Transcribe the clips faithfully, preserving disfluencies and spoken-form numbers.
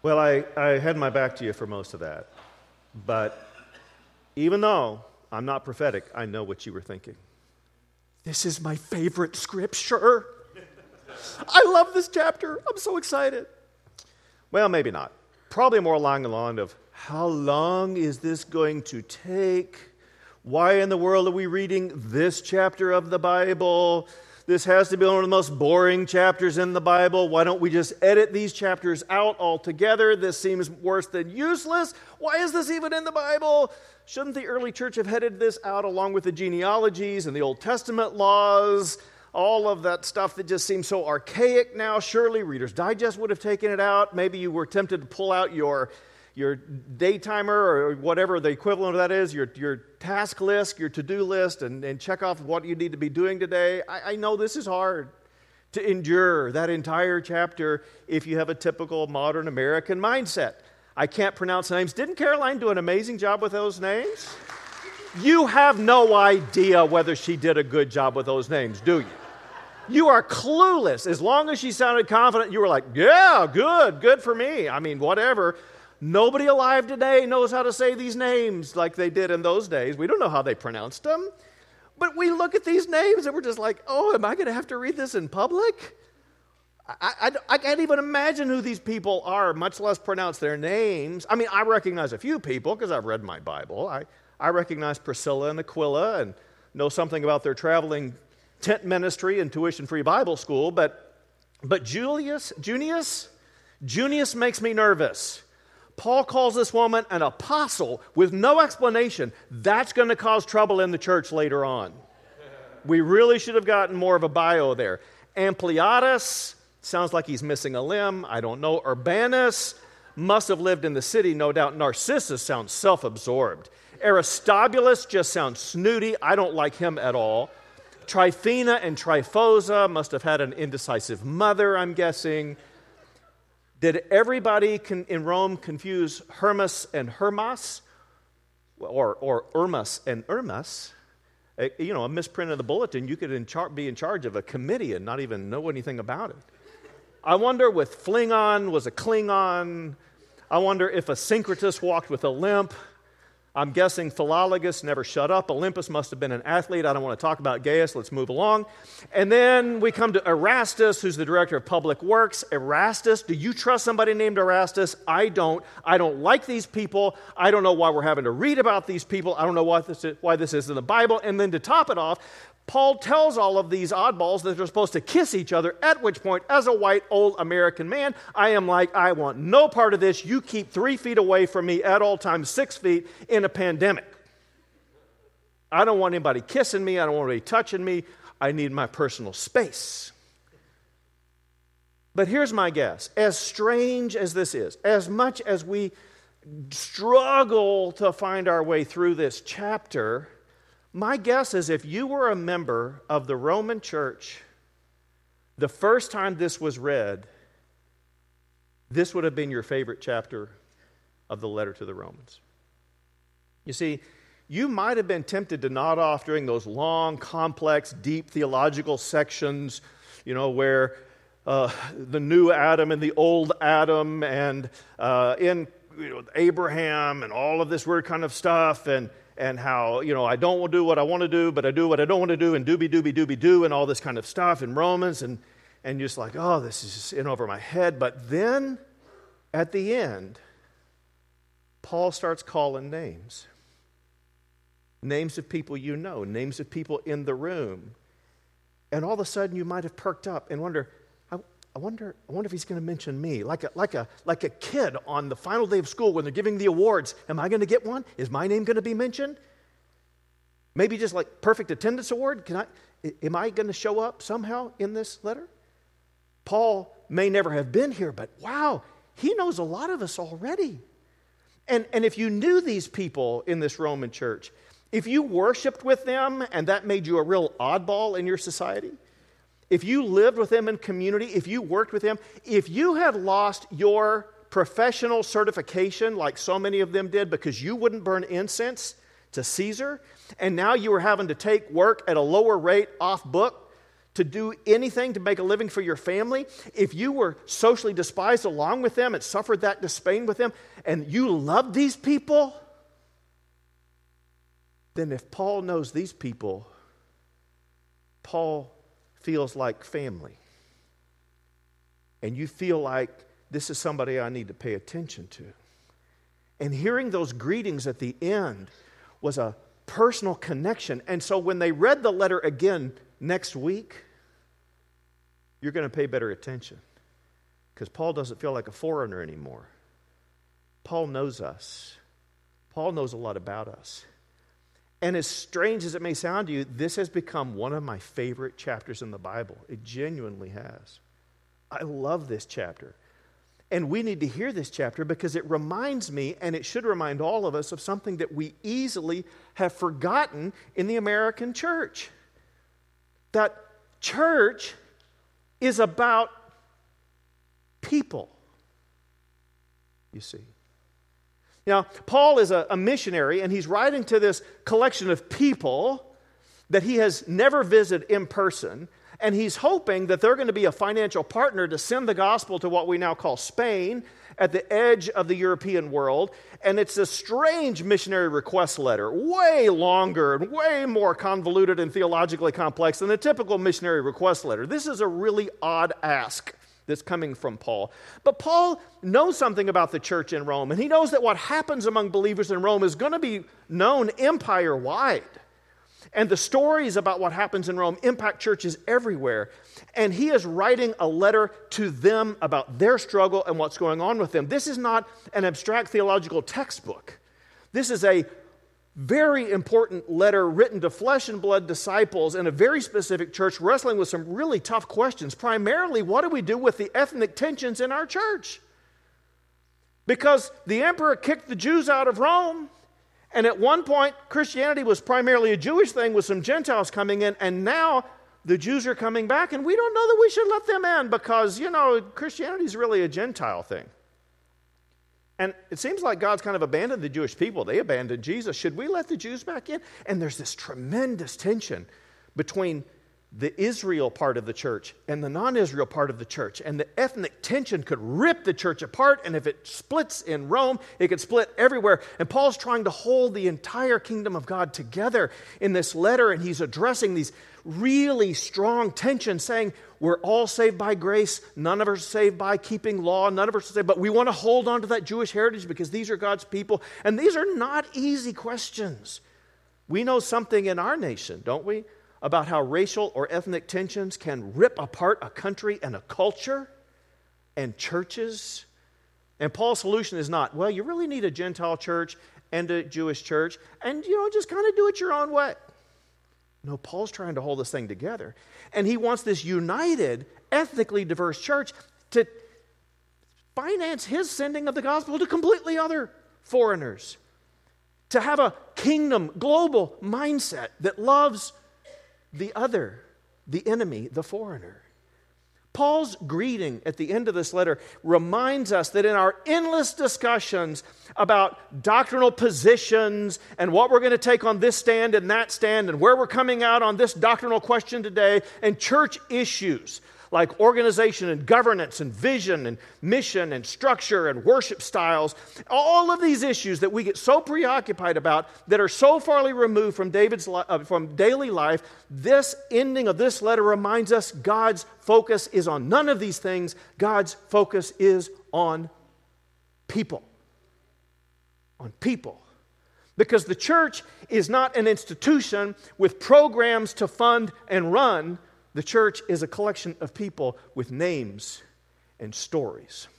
Well, I, I had my back to you for most of that. But even though I'm not prophetic, I know what you were thinking. This is my favorite scripture. I love this chapter. I'm so excited. Well, maybe not. Probably more along the line of, how long is this going to take? Why in the world are we reading this chapter of the Bible? This has to be one of the most boring chapters in the Bible. Why don't we just edit these chapters out altogether? This seems worse than useless. Why is this even in the Bible? Shouldn't the early church have headed this out along with the genealogies and the Old Testament laws? All of that stuff that just seems so archaic now. Surely Reader's Digest would have taken it out. Maybe you were tempted to pull out your your daytimer or whatever the equivalent of that is, your, your task list, your to-do list, and, and check off what you need to be doing today. I, I know this is hard to endure that entire chapter if you have a typical modern American mindset. I can't pronounce names. Didn't Caroline do an amazing job with those names? You have no idea whether she did a good job with those names, do you? You are clueless. As long as she sounded confident, you were like, yeah, good, good for me. I mean, whatever. Nobody alive today knows how to say these names like they did in those days. We don't know how they pronounced them. But we look at these names and we're just like, oh, am I going to have to read this in public? I, I, I can't even imagine who these people are, much less pronounce their names. I mean, I recognize a few people because I've read my Bible. I, I recognize Priscilla and Aquila and know something about their traveling tent ministry and tuition-free Bible school. But, but Julius, Junius, Junius makes me nervous. Paul calls this woman an apostle with no explanation. That's going to cause trouble in the church later on. We really should have gotten more of a bio there. Ampliatus, sounds like he's missing a limb. I don't know. Urbanus must have lived in the city, no doubt. Narcissus sounds self-absorbed. Aristobulus just sounds snooty. I don't like him at all. Tryphena and Tryphosa must have had an indecisive mother, I'm guessing. Did everybody in Rome confuse Hermas and Hermas? Or, or Hermas and Hermas? You know, a misprint of the bulletin, you could in char- be in charge of a committee and not even know anything about it. I wonder with Flingon was a Klingon. I wonder if a Syncretus walked with a limp. I'm guessing Philologus never shut up. Olympus must have been an athlete. I don't want to talk about Gaius. Let's move along. And then we come to Erastus, who's the director of public works. Erastus, do you trust somebody named Erastus? I don't. I don't like these people. I don't know why we're having to read about these people. I don't know why this is, why this is in the Bible. And then to top it off, Paul tells all of these oddballs that they're supposed to kiss each other, at which point, as a white old American man, I am like, I want no part of this. You keep three feet away from me at all times, six feet in a pandemic. I don't want anybody kissing me. I don't want anybody touching me. I need my personal space. But here's my guess. As strange as this is, as much as we struggle to find our way through this chapter, my guess is if you were a member of the Roman church, the first time this was read, this would have been your favorite chapter of the letter to the Romans. You see, you might have been tempted to nod off during those long, complex, deep theological sections, you know, where uh, the new Adam and the old Adam and uh, in you know, Abraham and all of this weird kind of stuff and and how, you know, I don't do what I want to do, but I do what I don't want to do, and doobie, doobie, doobie, do, and all this kind of stuff in Romans, and, and just like, oh, this is just in over my head. But then, at the end, Paul starts calling names. Names of people you know, names of people in the room. And all of a sudden, you might have perked up and wonder, I, I wonder, I wonder if he's going to mention me, like a, like a, like a kid on the final day of school when they're giving the awards. Am I going to get one? Is my name going to be mentioned? Maybe just like perfect attendance award. Can I? Am I going to show up somehow in this letter? Paul may never have been here, but wow, he knows a lot of us already. And and if you knew these people in this Roman church, if you worshiped with them and that made you a real oddball in your society, if you lived with them in community, if you worked with them, if you had lost your professional certification like so many of them did because you wouldn't burn incense to Caesar, and now you were having to take work at a lower rate off book to do anything to make a living for your family, if you were socially despised along with them and suffered that disdain with them, and you loved these people, then if Paul knows these people, Paul feels like family. And you feel like this is somebody I need to pay attention to. And hearing those greetings at the end was a personal connection. And so when they read the letter again next week, you're going to pay better attention. Because Paul doesn't feel like a foreigner anymore. Paul knows us. Paul knows a lot about us. And as strange as it may sound to you, this has become one of my favorite chapters in the Bible. It genuinely has. I love this chapter. And we need to hear this chapter because it reminds me, and it should remind all of us, of something that we easily have forgotten in the American church. That church is about people, you see. Now, Paul is a, a missionary, and he's writing to this collection of people that he has never visited in person, and he's hoping that they're going to be a financial partner to send the gospel to what we now call Spain, at the edge of the European world. And it's a strange missionary request letter, way longer and way more convoluted and theologically complex than a typical missionary request letter. This is a really odd ask that's coming from Paul. But Paul knows something about the church in Rome, and he knows that what happens among believers in Rome is going to be known empire-wide. And the stories about what happens in Rome impact churches everywhere. And he is writing a letter to them about their struggle and what's going on with them. This is not an abstract theological textbook. This is a very important letter written to flesh and blood disciples in a very specific church wrestling with some really tough questions. Primarily, what do we do with the ethnic tensions in our church? Because the emperor kicked the Jews out of Rome, and at one point, Christianity was primarily a Jewish thing with some Gentiles coming in, and now the Jews are coming back, and we don't know that we should let them in because, you know, Christianity is really a Gentile thing. And it seems like God's kind of abandoned the Jewish people. They abandoned Jesus. Should we let the Jews back in? And there's this tremendous tension between the Israel part of the church and the non-Israel part of the church. And the ethnic tension could rip the church apart. And if it splits in Rome, it could split everywhere. And Paul's trying to hold the entire kingdom of God together in this letter. And he's addressing these really strong tensions, saying we're all saved by grace. None of us are saved by keeping law. None of us are saved. But we want to hold on to that Jewish heritage because these are God's people. And these are not easy questions. We know something in our nation, don't we? About how racial or ethnic tensions can rip apart a country and a culture and churches. And Paul's solution is not, well, you really need a Gentile church and a Jewish church, and, you know, just kind of do it your own way. No, Paul's trying to hold this thing together. And he wants this united, ethnically diverse church to finance his sending of the gospel to completely other foreigners. To have a kingdom, global mindset that loves the other, the enemy, the foreigner. Paul's greeting at the end of this letter reminds us that in our endless discussions about doctrinal positions and what we're going to take on this stand and that stand and where we're coming out on this doctrinal question today, and church issues like organization and governance and vision and mission and structure and worship styles, all of these issues that we get so preoccupied about that are so farly removed from David's li- uh, from daily life, this ending of this letter reminds us God's focus is on none of these things. God's focus is on people. On people. Because the church is not an institution with programs to fund and run. The church is a collection of people with names and stories.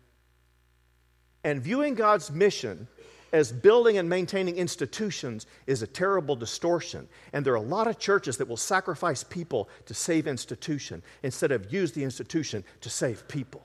And viewing God's mission as building and maintaining institutions is a terrible distortion. And there are a lot of churches that will sacrifice people to save institution instead of use the institution to save people.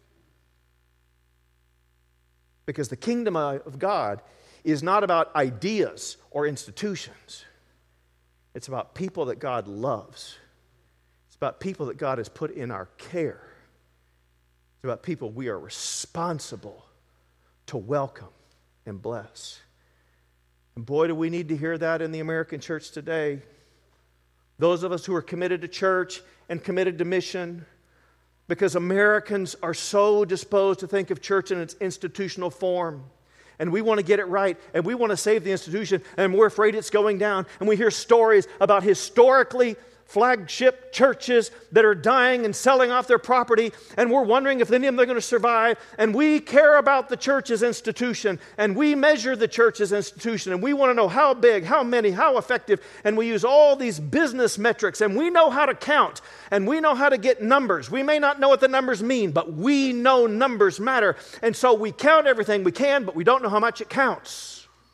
Because the kingdom of God is not about ideas or institutions. It's about people that God loves. About people that God has put in our care. It's about people we are responsible to welcome and bless. And boy, do we need to hear that in the American church today. those of us who are committed to church and committed to mission, because Americans are so disposed to think of church in its institutional form. And we want to get it right, and we want to save the institution, and we're afraid it's going down. And we hear stories about historically flagship churches that are dying and selling off their property, and we're wondering if any of them are going to survive. And we care about the church's institution, and we measure the church's institution, and we want to know how big, how many, how effective, and we use all these business metrics, and we know how to count, and we know how to get numbers. We may not know what the numbers mean, but we know numbers matter, and so we count everything we can, but we don't know how much it counts.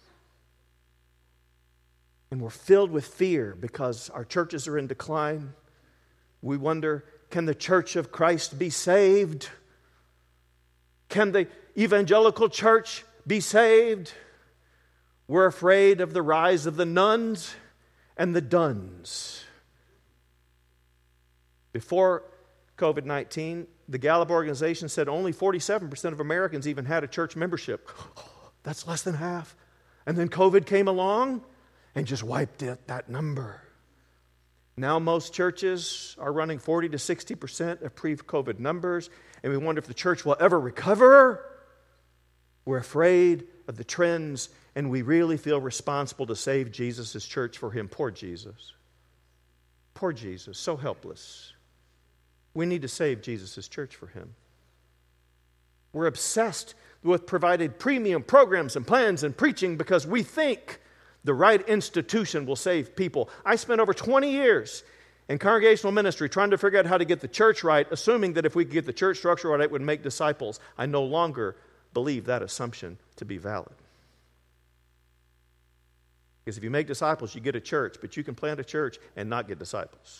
And we're filled with fear because our churches are in decline. We wonder, can the church of Christ be saved? Can the evangelical church be saved? We're afraid of the rise of the nuns and the duns. Before covid nineteen, the Gallup organization said only forty-seven percent of Americans even had a church membership. That's less than half. And then COVID came along and just wiped it, that number. Now most churches are running forty to sixty percent of pre-COVID numbers, and we wonder if the church will ever recover. We're afraid of the trends, and we really feel responsible to save Jesus' church for him. Poor Jesus. Poor Jesus, so helpless. We need to save Jesus' church for him. We're obsessed with providing premium programs and plans and preaching because we think the right institution will save people. I spent over twenty years in congregational ministry trying to figure out how to get the church right, assuming that if we could get the church structure right, it would make disciples. I no longer believe that assumption to be valid. Because if you make disciples, you get a church, but you can plant a church and not get disciples.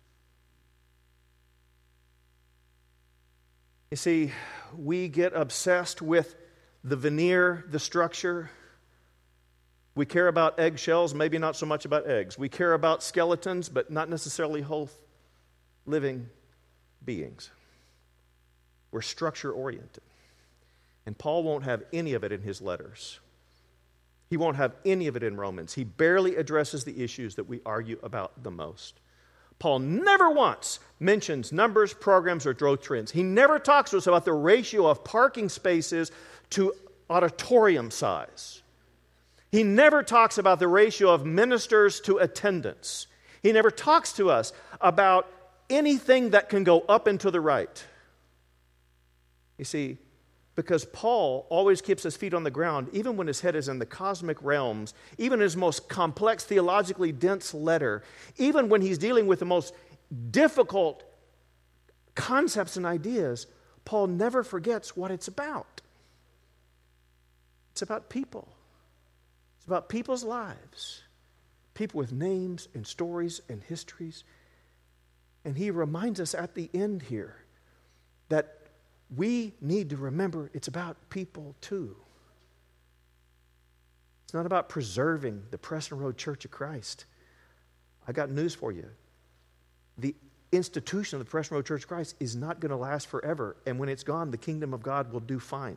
You see, we get obsessed with the veneer, the structure. We care about eggshells, maybe not so much about eggs. We care about skeletons, but not necessarily whole living beings. We're structure-oriented. And Paul won't have any of it in his letters. He won't have any of it in Romans. He barely addresses the issues that we argue about the most. Paul never once mentions numbers, programs, or growth trends. He never talks to us about the ratio of parking spaces to auditorium size. He never talks about the ratio of ministers to attendance. He never talks to us about anything that can go up and to the right. You see, because Paul always keeps his feet on the ground, even when his head is in the cosmic realms, even in his most complex, theologically dense letter, even when he's dealing with the most difficult concepts and ideas, Paul never forgets what it's about. It's about people. It's about people's lives, people with names and stories and histories. And he reminds us at the end here that we need to remember it's about people too. It's not about preserving the Preston Road Church of Christ. I got news for you. The institution of the Preston Road Church of Christ is not going to last forever. And when it's gone, the kingdom of God will do fine.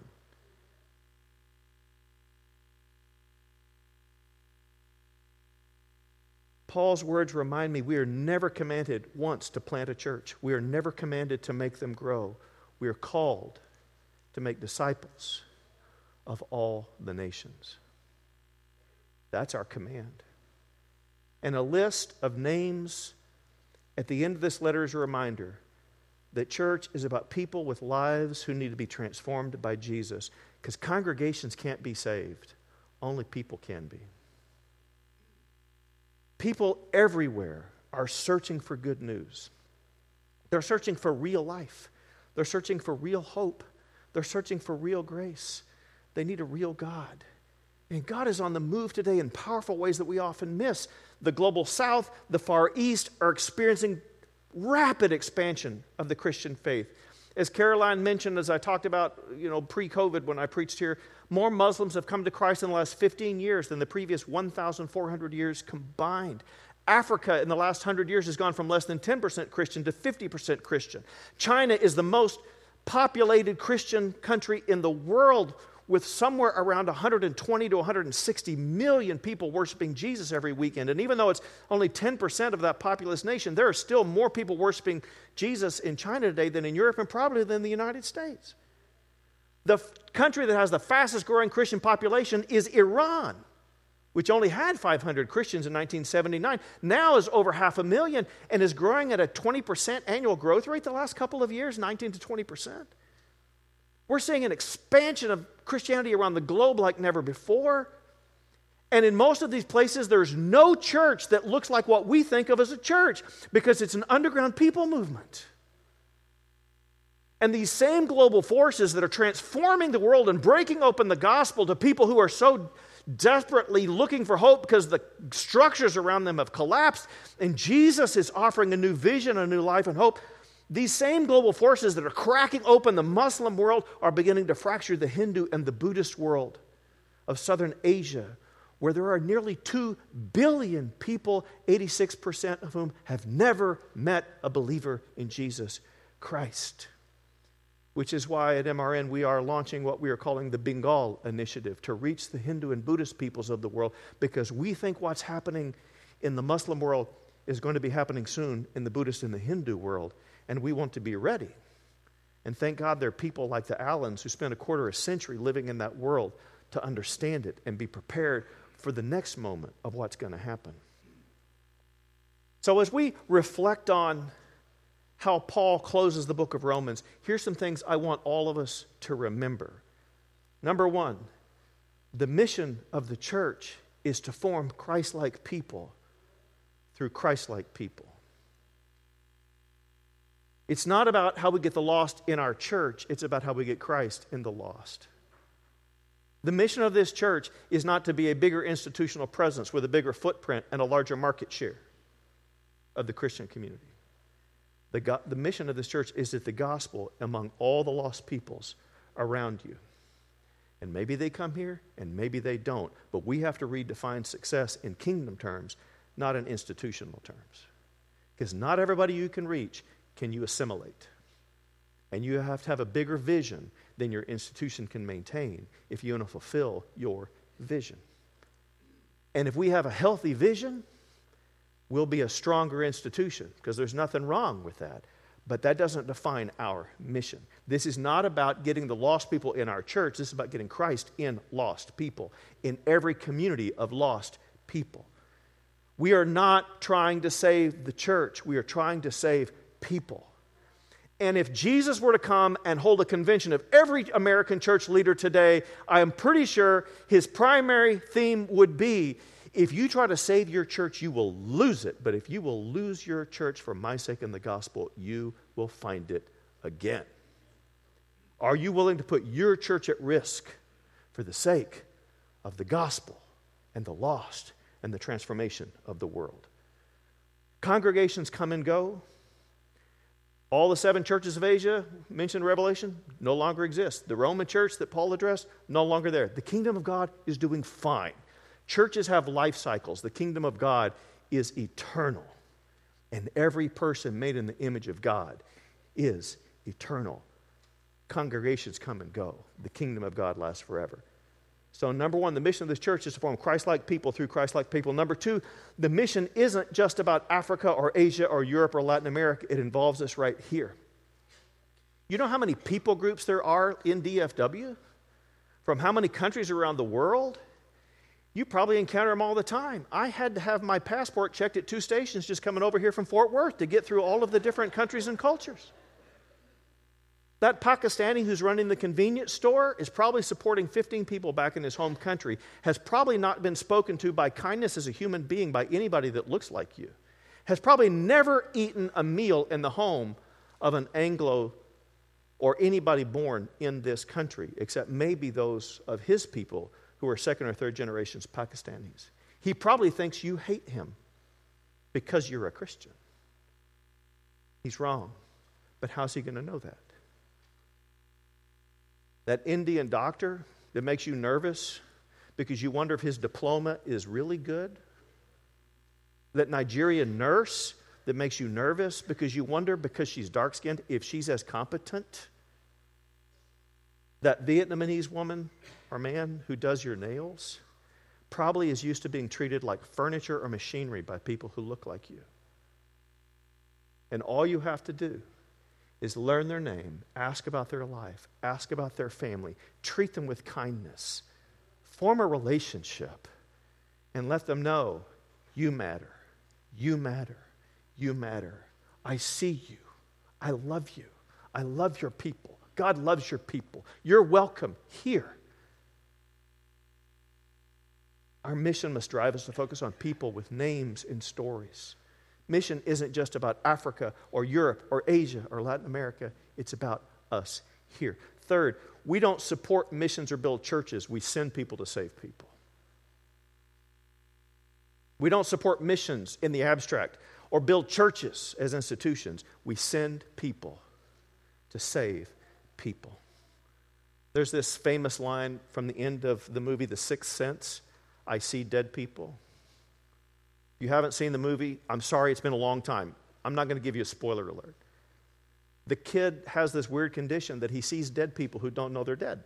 Paul's words remind me we are never commanded once to plant a church. We are never commanded to make them grow. We are called to make disciples of all the nations. That's our command. And a list of names at the end of this letter is a reminder that church is about people with lives who need to be transformed by Jesus. Because congregations can't be saved. Only people can be. People everywhere are searching for good news. They're searching for real life. They're searching for real hope. They're searching for real grace. They need a real God. And God is on the move today in powerful ways that we often miss. The global south, the far east are experiencing rapid expansion of the Christian faith. As Caroline mentioned, as I talked about, you know, pre-COVID when I preached here, more Muslims have come to Christ in the last fifteen years than the previous one thousand four hundred years combined. Africa in the last one hundred years has gone from less than ten percent Christian to fifty percent Christian. China is the most populated Christian country in the world, with somewhere around one hundred twenty to one hundred sixty million people worshiping Jesus every weekend. And even though it's only ten percent of that populous nation, there are still more people worshiping Jesus in China today than in Europe and probably than the United States. The f- country that has the fastest growing Christian population is Iran, which only had five hundred Christians in nineteen seventy-nine, now is over half a million and is growing at a twenty percent annual growth rate the last couple of years, nineteen to twenty percent. We're seeing an expansion of Christianity around the globe like never before. And in most of these places, there's no church that looks like what we think of as a church because it's an underground people movement. And these same global forces that are transforming the world and breaking open the gospel to people who are so desperately looking for hope because the structures around them have collapsed, and Jesus is offering a new vision, a new life and hope. These same global forces that are cracking open the Muslim world are beginning to fracture the Hindu and the Buddhist world of Southern Asia, where there are nearly two billion people, eighty-six percent of whom have never met a believer in Jesus Christ. Which is why at M R N we are launching what we are calling the Bengal Initiative to reach the Hindu and Buddhist peoples of the world, because we think what's happening in the Muslim world is going to be happening soon in the Buddhist and the Hindu world, and we want to be ready. And thank God there are people like the Allens who spent a quarter of a century living in that world to understand it and be prepared for the next moment of what's going to happen. So as we reflect on how Paul closes the book of Romans, here's some things I want all of us to remember. Number one, the mission of the church is to form Christ-like people through Christ-like people. It's not about how we get the lost in our church, it's about how we get Christ in the lost. The mission of this church is not to be a bigger institutional presence with a bigger footprint and a larger market share of the Christian community. The, go- the mission of this church is that the gospel among all the lost peoples around you. And maybe they come here and maybe they don't, but we have to redefine success in kingdom terms, not in institutional terms. Because not everybody you can reach can you assimilate. And you have to have a bigger vision than your institution can maintain if you want to fulfill your vision. And if we have a healthy vision, we'll be a stronger institution, because there's nothing wrong with that. But that doesn't define our mission. This is not about getting the lost people in our church. This is about getting Christ in lost people, in every community of lost people. We are not trying to save the church. We are trying to save people. And if Jesus were to come and hold a convention of every American church leader today, I am pretty sure his primary theme would be, if you try to save your church, you will lose it. But if you will lose your church for my sake and the gospel, you will find it again. Are you willing to put your church at risk for the sake of the gospel and the lost and the transformation of the world? Congregations come and go. All the seven churches of Asia mentioned in Revelation no longer exist. The Roman church that Paul addressed, no longer there. The kingdom of God is doing fine. Churches have life cycles. The kingdom of God is eternal. And every person made in the image of God is eternal. Congregations come and go. The kingdom of God lasts forever. So number one, the mission of this church is to form Christ-like people through Christ-like people. Number two, the mission isn't just about Africa or Asia or Europe or Latin America. It involves us right here. You know how many people groups there are in D F W? From how many countries around the world? You probably encounter them all the time. I had to have my passport checked at two stations just coming over here from Fort Worth to get through all of the different countries and cultures. That Pakistani who's running the convenience store is probably supporting fifteen people back in his home country, has probably not been spoken to by kindness as a human being by anybody that looks like you, has probably never eaten a meal in the home of an Anglo or anybody born in this country, except maybe those of his people who are second or third generations Pakistanis. He probably thinks you hate him because you're a Christian. He's wrong. But how's he going to know that? That Indian doctor that makes you nervous because you wonder if his diploma is really good? That Nigerian nurse that makes you nervous because you wonder, because she's dark-skinned, if she's as competent? That Vietnamese woman or man who does your nails probably is used to being treated like furniture or machinery by people who look like you. And all you have to do is learn their name, ask about their life, ask about their family, treat them with kindness, form a relationship, and let them know you matter, you matter, you matter. I see you. I love you. I love your people. God loves your people. You're welcome here. Our mission must drive us to focus on people with names and stories. Mission isn't just about Africa or Europe or Asia or Latin America. It's about us here. Third, we don't support missions or build churches. We send people to save people. We don't support missions in the abstract or build churches as institutions. We send people to save people. There's this famous line from the end of the movie The Sixth Sense. I see dead people. If you haven't seen the movie, I'm sorry, it's been a long time. I'm not going to give you a spoiler alert. The kid has this weird condition that he sees dead people who don't know they're dead.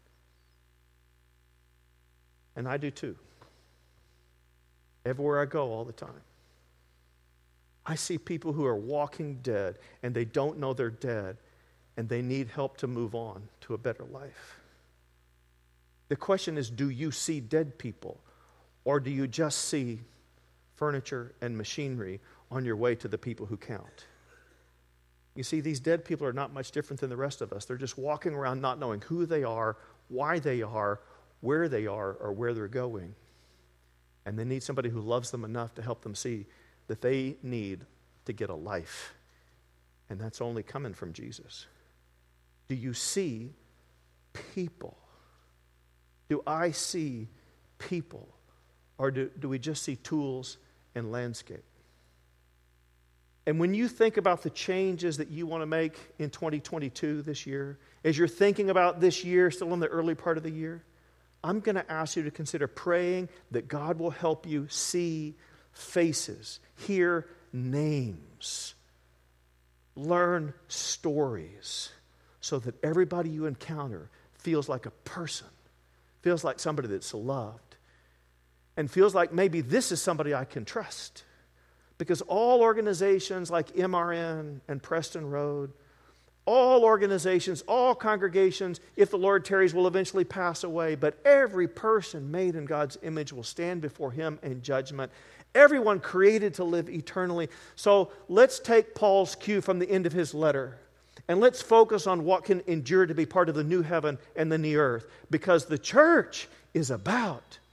And I do too. Everywhere I go, all the time. I see people who are walking dead and they don't know they're dead and they need help to move on to a better life. The question is, do you see dead people or do you just see furniture and machinery on your way to the people who count? You see, these dead people are not much different than the rest of us. They're just walking around not knowing who they are, why they are, where they are, or where they're going. And they need somebody who loves them enough to help them see that they need to get a life. And that's only coming from Jesus. Do you see people? Do I see people? Or do, do we just see tools and landscape? And when you think about the changes that you want to make in twenty twenty-two this year, as you're thinking about this year, still in the early part of the year, I'm going to ask you to consider praying that God will help you see faces, hear names, learn stories, so that everybody you encounter feels like a person, feels like somebody that's loved, and feels like maybe this is somebody I can trust. Because all organizations like M R N and Preston Road, all organizations, all congregations, if the Lord tarries, will eventually pass away. But every person made in God's image will stand before Him in judgment. Everyone created to live eternally. So let's take Paul's cue from the end of his letter. And let's focus on what can endure to be part of the new heaven and the new earth. Because the church is about